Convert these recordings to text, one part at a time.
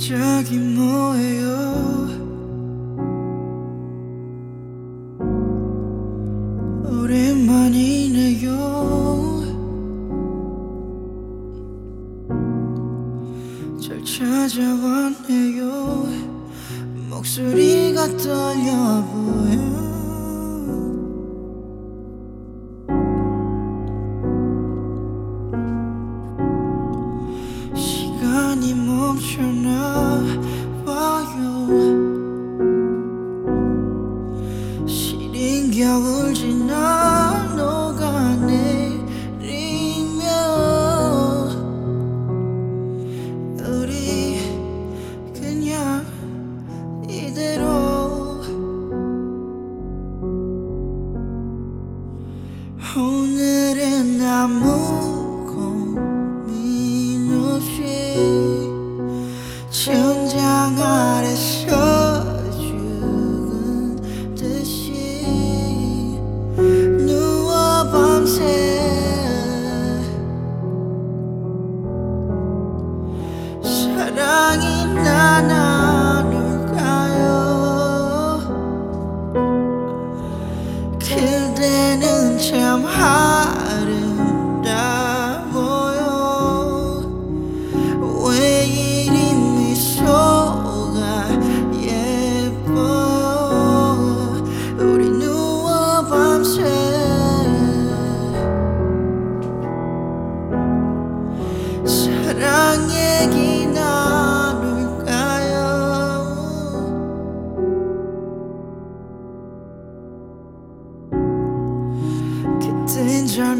갑자기 뭐예요? 오랜만이네요. 잘 찾아왔네요. 목소리가 떨려 보여. 시간이 멈춰나 봐요. 시린 겨울 지나 녹아내리며 우리 그냥 이대로 오늘은 아무 고민 없이 천장 아래서 죽은 듯이 누워 밤새 사랑이 나눌까요? 그대는 참 아름다워요. 왜 이리 미소가 예뻐요. 우리 누워 밤새 사랑 얘기 나눌까요? 그땐 잘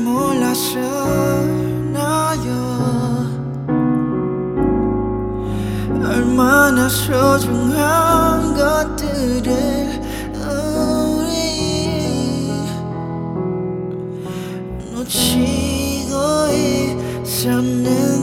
몰랐었나요? 얼마나 소중한 것들을 우리 놓치고 있었는지.